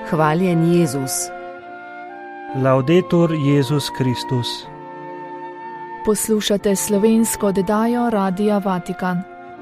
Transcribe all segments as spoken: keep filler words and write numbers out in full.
Hvaljen Jezus. Laudetur Jezus Kristus. Poslušate slovensko oddajo Radia Vatikan.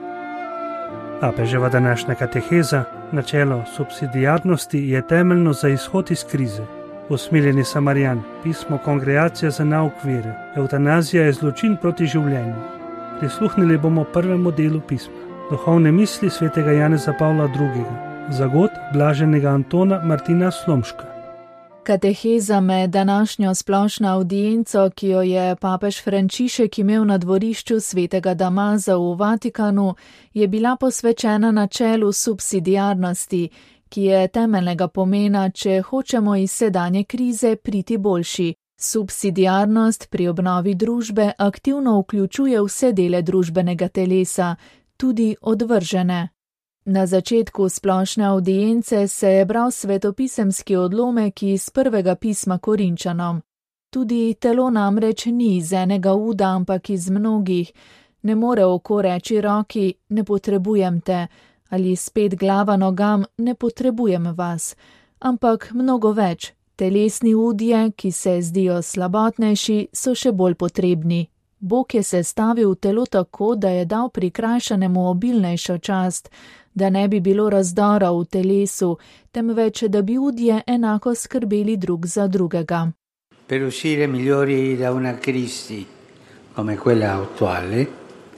Papeževa današnja kateheza, načelo subsidiarnosti, je temeljno za izhod iz krize. Usmiljeni Samarijan, pismo Kongregacija za nauk vere, evtanazija je zločin proti življenju. Prisluhnili bomo prvemu delu pisma, duhovne misli svetega Janeza Pavla drugega, zagot blaženega Antona Martina Slomška. Kateheza med današnjo splošno avdienco, ki jo je papež Frančišek imel na dvorišču svetega Damaza v Vatikanu, je bila posvečena načelu subsidiarnosti, ki je temeljnega pomena, če hočemo iz sedanje krize priti boljši. Subsidiarnost pri obnovi družbe aktivno vključuje vse dele družbenega telesa, tudi odvržene. Na začetku splošne avdience se je bral svetopisemski odlomek iz prvega pisma Korinčanom. Tudi telo namreč ni iz enega uda, ampak iz mnogih. Ne more oko reči roki, ne potrebujem te, ali spet glava nogam, ne potrebujem vas. Ampak mnogo več, telesni udje, ki se zdijo slabotnejši, so še bolj potrebni. Bog je sestavil telo tako, da je dal prikrajšanemu obilnejšo čast, da ne bi bilo razdora v telesu, temveč da bi udje enako skrbeli drug za drugega. Per uscire migliori da una crisi come quella attuale,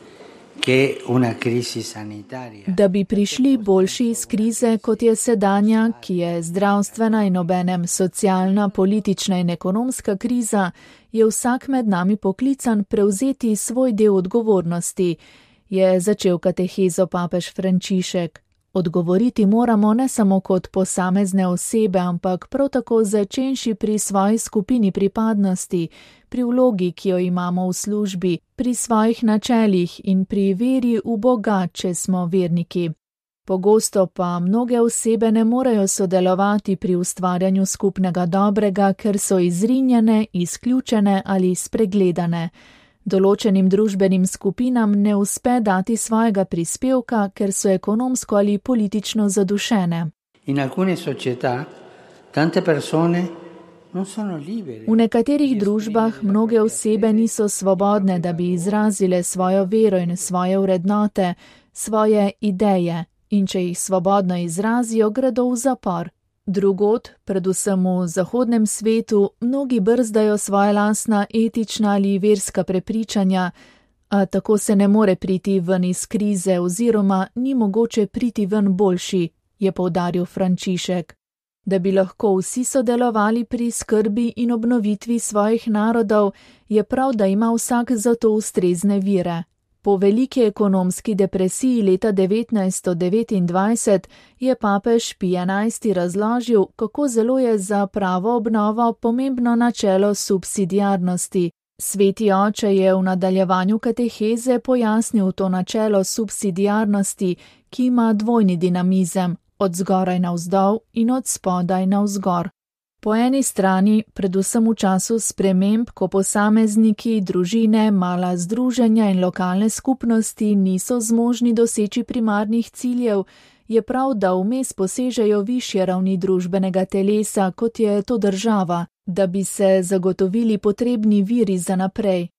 che una crisi sanitaria. Da bi prišli boljši iz krize, kot je sedanja, ki je zdravstvena in obenem socialna, politična in ekonomska kriza, je vsak med nami poklican prevzeti svoj del odgovornosti, je začel katehezo papež Frančišek. Odgovoriti moramo ne samo kot posamezne osebe, ampak prav tako začenši pri svoji skupini pripadnosti, pri vlogi, ki jo imamo v službi, pri svojih načelih in pri veri v Boga, če smo verniki. Pogosto pa mnoge osebe ne morejo sodelovati pri ustvarjanju skupnega dobrega, ker so izrinjene, izključene ali spregledane. Določenim družbenim skupinam ne uspe dati svojega prispevka, ker so ekonomsko ali politično zadušene. In alcune società, tante persone non sono libere. V nekaterih družbah mnoge osebe niso svobodne, da bi izrazile svojo vero in svoje vrednote, svoje ideje, in če jih svobodno izrazijo, gredo v zapor. Drugod, predvsem v zahodnem svetu, mnogi brzdajo svoje lastna etična ali verska prepričanja, a tako se ne more priti ven iz krize oziroma ni mogoče priti ven boljši, je poudaril Frančišek. Da bi lahko vsi sodelovali pri skrbi in obnovitvi svojih narodov, je prav, da ima vsak za to ustrezne vire. Po veliki ekonomski depresiji leta devetnajststo devetindvajset je papež Pij enajsti razložil, kako zelo je za pravo obnovo pomembno načelo subsidiarnosti. Sveti oče je v nadaljevanju kateheze pojasnil to načelo subsidiarnosti, ki ima dvojni dinamizem, od zgoraj navzdol in od spodaj navzgor. Po eni strani, predvsem v času sprememb, ko posamezniki, družine, mala združenja in lokalne skupnosti niso zmožni doseči primarnih ciljev, je prav, da vmes posežejo višje ravni družbenega telesa, kot je to država, da bi se zagotovili potrebni viri za naprej.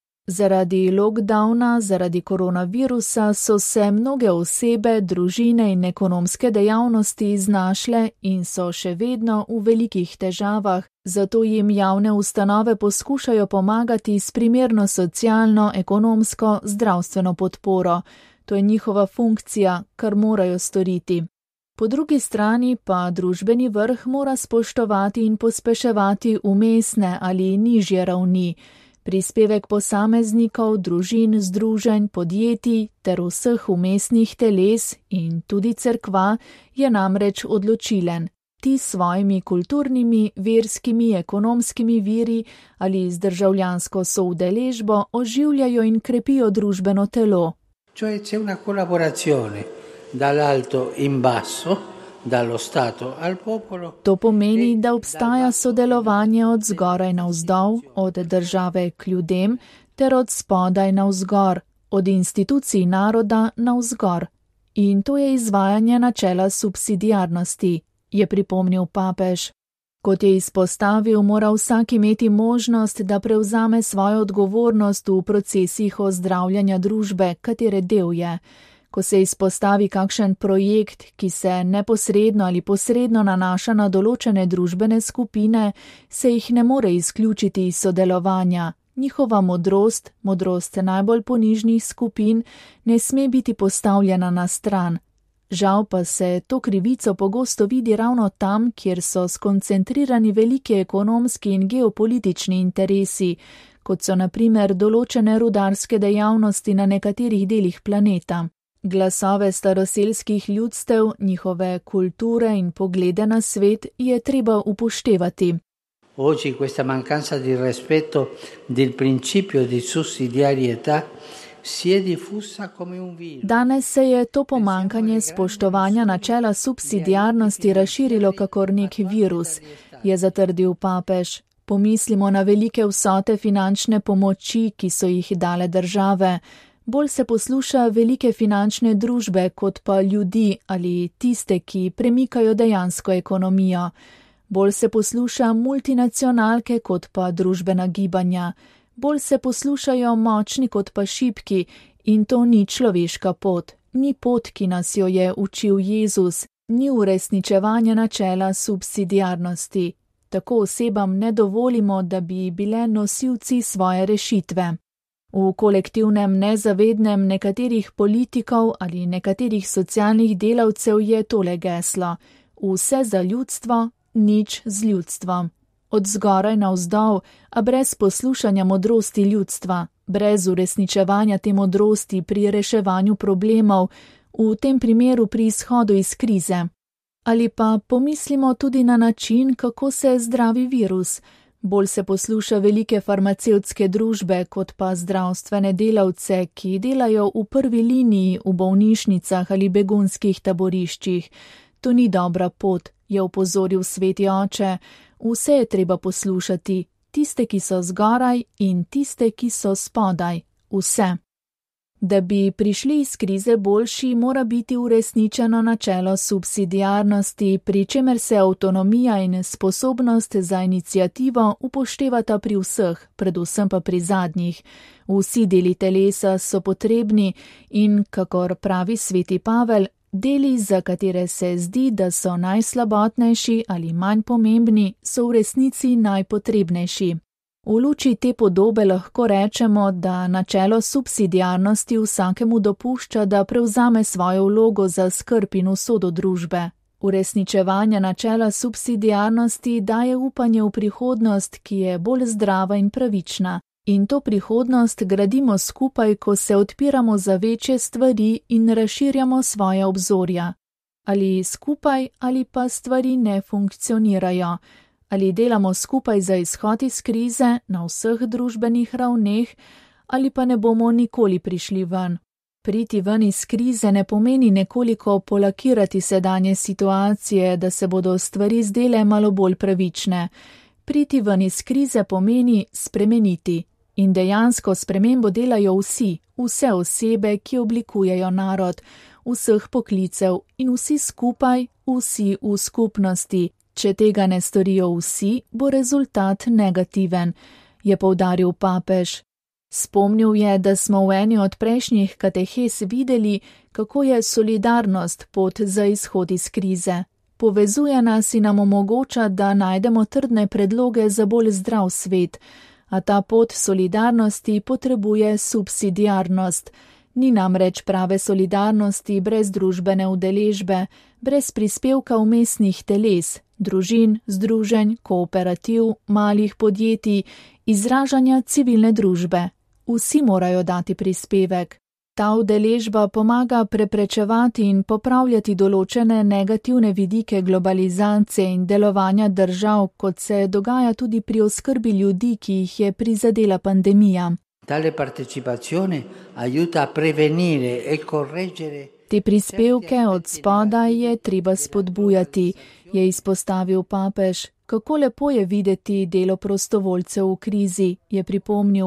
Zaradi lockdowna, zaradi koronavirusa so se mnoge osebe, družine in ekonomske dejavnosti znašle in so še vedno v velikih težavah, zato jim javne ustanove poskušajo pomagati s primerno socialno, ekonomsko, zdravstveno podporo. To je njihova funkcija, kar morajo storiti. Po drugi strani pa družbeni vrh mora spoštovati in pospeševati umestne ali nižje ravni. Prispevek posameznikov, družin, združenj, podjetij ter vseh umestnih teles in tudi cerkva je namreč odločilen. Ti s svojimi kulturnimi, verskimi, ekonomskimi viri ali z državljansko soudeležbo oživljajo in krepijo družbeno telo. Cioè c'è una collaborazione dall'alto in basso, dallo Stato al popolo. To pomeni, da obstaja sodelovanje od zgoraj navzdol, od države k ljudem, ter od spodaj navzgor, od institucij naroda navzgor. In to je izvajanje načela subsidiarnosti. je pripomnil papež. Kot je izpostavil, mora vsak imeti možnost, da prevzame svojo odgovornost v procesih ozdravljanja družbe, katere del je. Ko se izpostavi kakšen projekt, ki se neposredno ali posredno nanaša na določene družbene skupine, se jih ne more izključiti iz sodelovanja. Njihova modrost, modrost najbolj ponižnih skupin, ne sme biti postavljena na stran. Žal pa se to krivico pogosto vidi ravno tam, kjer so skoncentrirani veliki ekonomski in geopolitični interesi, kot so na primer določene rudarske dejavnosti na nekaterih delih planeta. Glasove staroselskih ljudstev, njihove kulture in poglede na svet je treba upoštevati. Oggi questa mancanza di rispetto del principio di sussidiarietà si è diffusa come un virus. Danes se je to pomankanje spoštovanja načela subsidiarnosti razširilo kakor nek virus, je zatrdil papež. Pomislimo na velike vsote finančne pomoči, ki so jih dale države. Bolj se posluša velike finančne družbe kot pa ljudi ali tiste, ki premikajo dejansko ekonomijo. Bolj se posluša multinacionalke kot pa družbena gibanja. Bolj se poslušajo močni kot pa šibki in to ni človeška pot. Ni pot, ki nas jo je učil Jezus, ni uresničevanje načela subsidiarnosti. Tako osebam ne dovolimo, da bi bile nosilci svoje rešitve. V kolektivnem nezavednem nekaterih politikov ali nekaterih socialnih delavcev je tole geslo: vse za ljudstvo, nič z ljudstvom. Od zgoraj navzdol, a brez poslušanja modrosti ljudstva, brez uresničevanja te modrosti pri reševanju problemov, v tem primeru pri izhodu iz krize. Ali pa pomislimo tudi na način, kako se zdravi virus. Bolj se posluša velike farmacevtske družbe kot pa zdravstvene delavce, ki delajo v prvi liniji v bolnišnicah ali begunskih taboriščih. To ni dobra pot, je opozoril sveti oče. Vse je treba poslušati, tiste, ki so zgoraj in tiste, ki so spodaj, vse. Da bi prišli iz krize boljši, mora biti uresničeno načelo subsidiarnosti, pri čemer se avtonomija in sposobnost za iniciativo upoštevata pri vseh, predvsem pa pri zadnjih. Vsi deli telesa so potrebni in, kakor pravi sveti Pavel, deli, za katere se zdi, da so najslabotnejši ali manj pomembni, so v resnici najpotrebnejši. V luči te podobe lahko rečemo, da načelo subsidiarnosti vsakemu dopušča, da prevzame svojo vlogo za skrb in usodo družbe. Uresničevanje načela subsidiarnosti daje upanje v prihodnost, ki je bolj zdrava in pravična. In to prihodnost gradimo skupaj, ko se odpiramo za večje stvari in razširjamo svoja obzorja. Ali skupaj, ali pa stvari ne funkcionirajo. Ali delamo skupaj za izhod iz krize na vseh družbenih ravneh, ali pa ne bomo nikoli prišli ven. Priti ven iz krize ne pomeni nekoliko polakirati sedanje situacije, da se bodo stvari zdele malo bolj pravične. Priti ven iz krize pomeni spremeniti. In dejansko spremembo delajo vsi, vse osebe, ki oblikujejo narod, vseh poklicev in vsi skupaj, vsi v skupnosti. Če tega ne storijo vsi, bo rezultat negativen, je poudaril papež. Spomnil je, da smo v eni od prejšnjih katehes videli, kako je solidarnost pot za izhod iz krize. Povezuje nas in nam omogoča, da najdemo trdne predloge za bolj zdrav svet, a ta pot solidarnosti potrebuje subsidiarnost. Ni namreč prave solidarnosti brez družbene udeležbe, brez prispevka vmesnih teles, družin, združenj, kooperativ, malih podjetij, izražanja civilne družbe. Vsi morajo dati prispevek. Ta udeležba pomaga preprečevati in popravljati določene negativne vidike globalizacije in delovanja držav, kot se dogaja tudi pri oskrbi ljudi, ki jih je prizadela pandemija. Tale partecipazione aiuta a prevenire e correggere. Te prispevke od spodaj je treba spodbujati, je izpostavil papež. Kako lepo je videti delo prostovoljcev v krizi, je pripomnil.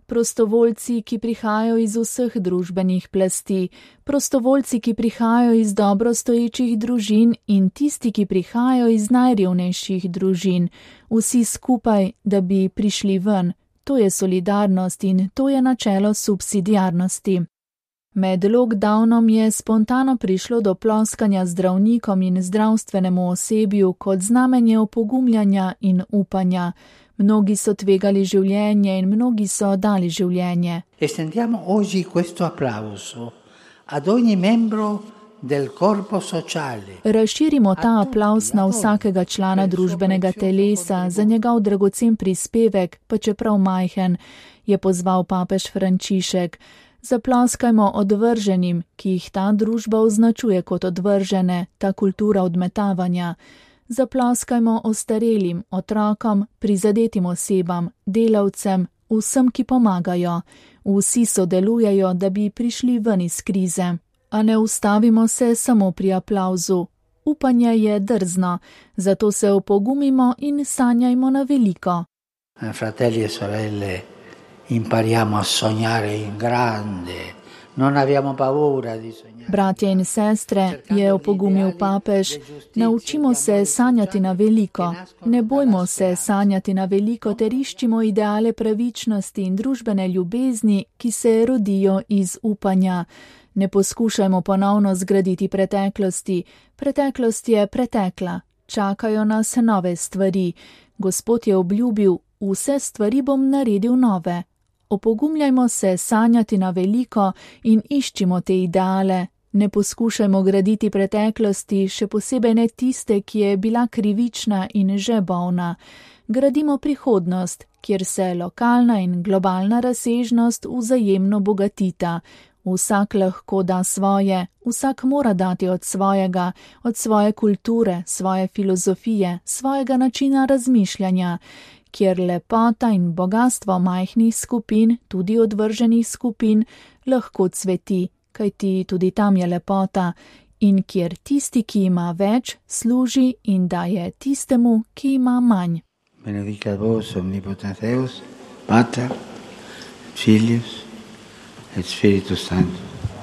prostovoljci, ki prihajajo iz vseh družbenih plasti, prostovoljci, ki prihajajo iz dobro stoječih družin in tisti, ki prihajajo iz najrevnejših družin, vsi skupaj, da bi prišli ven. To je solidarnost in to je načelo subsidiarnosti. Med lockdownom je spontano prišlo do ploskanja zdravnikom in zdravstvenemu osebju kot znamenje opogumljanja in upanja. Mnogi so tvegali življenje in mnogi so dali življenje. Estendiamo oggi questo applauso ad ogni membro del corpo sociale. Razširimo ta aplavz na vsakega člana družbenega telesa za njegov dragocen prispevek, pa čeprav majhen, je pozval papež Frančišek. Zaploskajmo odvrženim, ki jih ta družba označuje kot odvržene, ta kultura odmetavanja. Zaploskajmo ostarelim, otrokom, prizadetim osebam, delavcem, vsem, ki pomagajo. Vsi sodelujejo, da bi prišli ven iz krize. A ne ustavimo se samo pri aplavzu. Upanje je drzno, zato se opogumimo in sanjajmo na veliko. Fratelli e sorelle, impariamo a sognare in grande. Non abbiamo paura di sognare. Bratje in sestre, je opogumil papež, naučimo se sanjati na veliko. Ne bojmo se sanjati na veliko ter iščimo ideale pravičnosti in družbene ljubezni, ki se rodijo iz upanja. Ne poskušajmo ponovno zgraditi preteklosti. Preteklost je pretekla. Čakajo nas nove stvari. Gospod je obljubil, vse stvari bom naredil nove. Opogumljajmo se sanjati na veliko in iščimo te ideale. Ne poskušajmo graditi preteklosti, še posebej ne tiste, ki je bila krivična in že bolna. Gradimo prihodnost, kjer se lokalna in globalna razsežnost vzajemno bogatita. Vsak lahko da svoje, vsak mora dati od svojega, od svoje kulture, svoje filozofije, svojega načina razmišljanja, kjer lepota in bogatstvo majhnih skupin, tudi odvrženih skupin, lahko cveti, kajti tudi tam je lepota, in kjer tisti, ki ima več, služi in daje tistemu, ki ima manj. Benedicat vos omnipotens Deus, Pater, Filius et Spiritus Sanctus.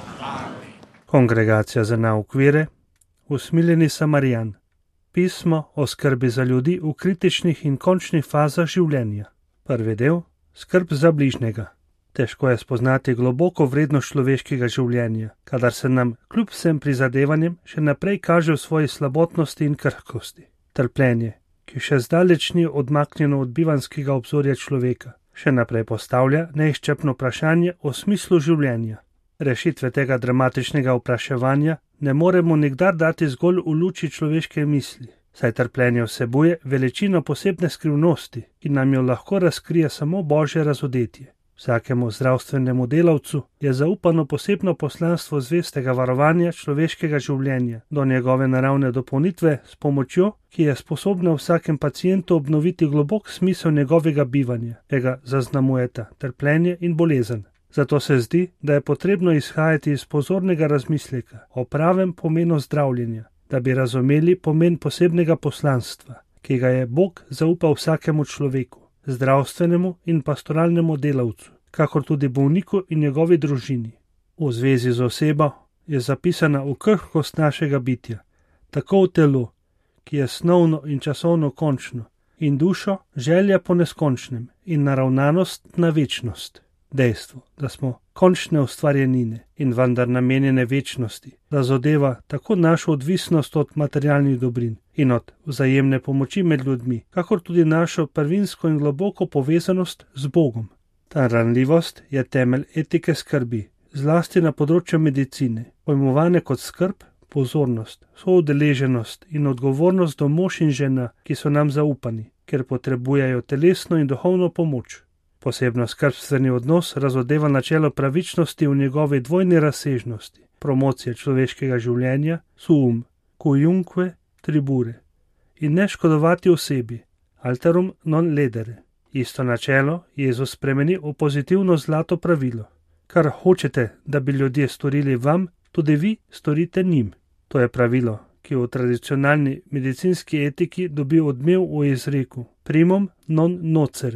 Kongregacija za nauk vere, usmiljeni Samarijan. Pismo o skrbi za ljudi v kritičnih in končnih fazah življenja. Prvi del, skrb za bližnjega. Težko je spoznati globoko vrednost človeškega življenja, kadar se nam kljub vsem prizadevanjem še naprej kaže v svoji slabotnosti in krhkosti. Trpljenje, ki še zdaleč ni odmaknjeno od bivanskega obzorja človeka, še naprej postavlja neizčrpno vprašanje o smislu življenja. Rešitve tega dramatičnega vpraševanja ne moremo nikdar dati zgolj v luči človeške misli, saj trpljenje vsebuje veličino posebne skrivnosti, ki nam jo lahko razkrije samo Božje razodetje. Vsakemu zdravstvenemu delavcu je zaupano posebno poslanstvo zvestega varovanja človeškega življenja do njegove naravne dopolnitve s pomočjo, ki je sposobna vsakem pacientu obnoviti globok smisel njegovega bivanja, ki ga zaznamujeta trpljenje in bolezen. Zato se zdi, da je potrebno izhajati iz pozornega razmisleka o pravem pomenu zdravljenja, da bi razumeli pomen posebnega poslanstva, ki ga je Bog zaupal vsakemu človeku, zdravstvenemu in pastoralnemu delavcu, kakor tudi bolniku in njegovi družini. V zvezi z osebo je zapisana v krhkost našega bitja, tako v telo, ki je snovno in časovno končno, in dušo želja po neskončnem in naravnanost na večnost. Dejstvo, da smo končne ustvarjenine in vendar namenjene večnosti, da zadeva tako našo odvisnost od materialnih dobrin in od vzajemne pomoči med ljudmi, kakor tudi našo prvinsko in globoko povezanost z Bogom. Ta ranljivost je temelj etike skrbi, zlasti na področju medicine, pojmovane kot skrb, pozornost, soudeleženost in odgovornost do mož in žena, ki so nam zaupani, ker potrebujejo telesno in duhovno pomoč. Posebno skrbstveni odnos razodeva načelo pravičnosti v njegovi dvojni razsežnosti, promocije človeškega življenja, suum, cuiunque tribure, in ne škodovati osebi, alterum non ledere. Isto načelo Jezus spremeni v pozitivno zlato pravilo. Kar hočete, da bi ljudje storili vam, tudi vi storite njim. To je pravilo, ki v tradicionalni medicinski etiki dobi odmev v izreku primum non nocere.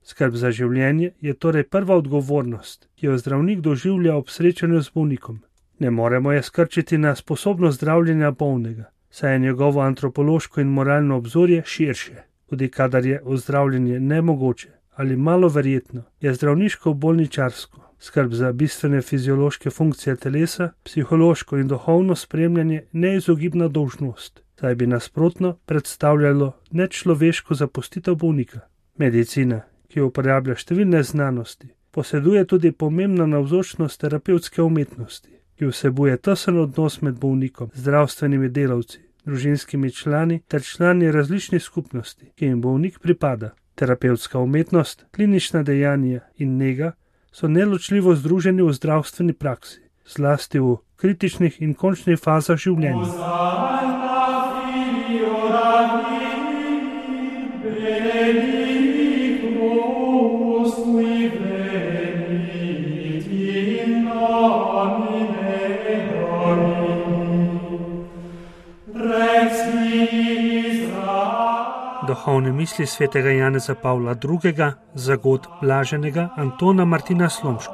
Skrb za življenje je torej prva odgovornost, ki jo zdravnik doživlja ob srečanju z bolnikom. Ne moremo je skrčiti na sposobnost zdravljenja bolnega, saj je njegovo antropološko in moralno obzorje širše. Tudi kadar je ozdravljenje nemogoče ali malo verjetno, je zdravniško bolničarsko skrb za bistvene fiziološke funkcije telesa, psihološko in duhovno spremljanje neizogibna dolžnost, saj bi nasprotno predstavljalo nečloveško zapustitev bolnika. Medicina, ki uporablja številne znanosti, poseduje tudi pomembno navzočnost terapevtske umetnosti, ki vsebuje tesen odnos med bolnikom, zdravstvenimi delavci, družinskimi člani ter člani različnih skupnosti, ki jim bolnik pripada. Terapevtska umetnost, klinična dejanja in nega so neločljivo združeni v zdravstveni praksi, zlasti v kritičnih in končnih fazah življenja. Duhovne misli svetega Janeza Pavla drugega za god blaženega Antona Martina Slomška.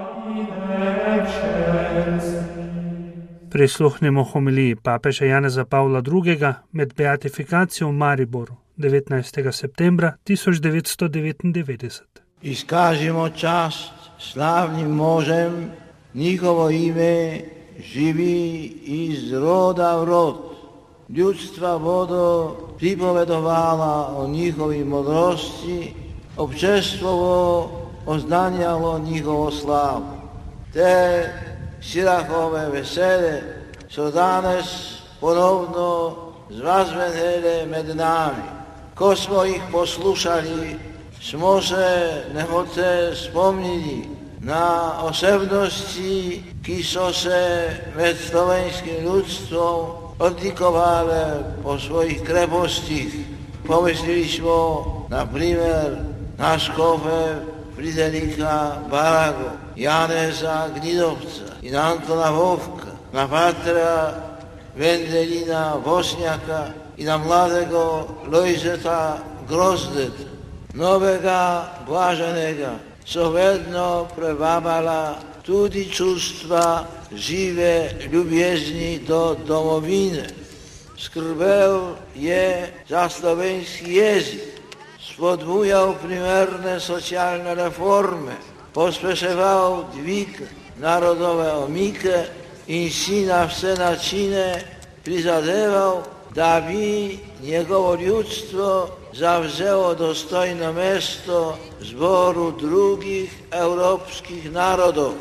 Prisluhnemo homiliji papeža Janeza Pavla drugega med beatifikacijo v Mariboru devetnajstega septembra tisoč devetsto devetindevetdeset. Iskažimo čast slavnim možem, njihovo ime živi iz roda v rod. Ljudstva vodo pripovedovala o njihovi modrosti, občestvovo oznanjalo njihovo slavu. Te Sirahove vesele so danes ponovno zvazvenele med nami. Ko smo jih poslušali, smo se nehote spomnili na osebnosti, ki so se med slovenskim ljudstvom odlikovale po svojih krepostih. Pomislili smo, na primer, na škofe Friderika Barago, Janeza Gnidovca in Antona Vovka, na patra Vendelina Vosnjaka i na mladego Lojzeta Grozdeta. Novega blaženega so vedno prevabala tudi čustva žive ljubezni do domovine. Skrbel je za slovenski jezik, spodbujal primerne socialne reforme, pospeševal dvig narodove omike in si na vse načine prizadeval, da bi njegovo ljudstvo zavzelo dostojno mesto v zboru drugih evropskih narodov.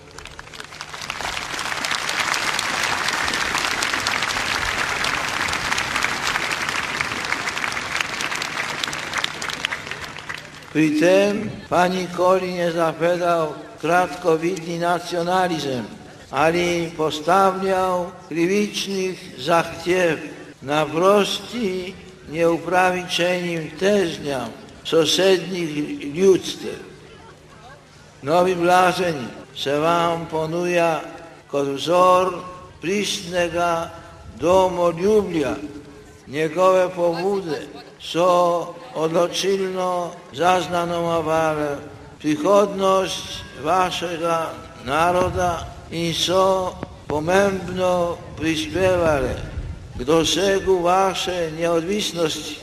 Pri tem pa nikoli nie zapedał kratkovidný nacjonalizm, ani postawiał krivičných zahtiev naprosti neupravičenim težnjam sosednjih ljudstev. Novi blaženi se vam ponuja kot vzor pristnega domoljublja. Njegove pobude so odločilno zaznamovale prihodnost vašega naroda in so pomembno prispevale k dosegu vaše neodvisnosti.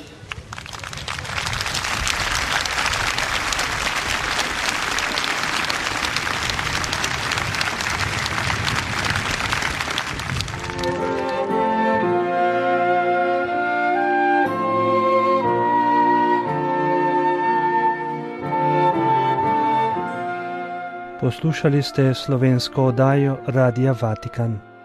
Poslušali ste slovensko oddajo Radia Vatikan.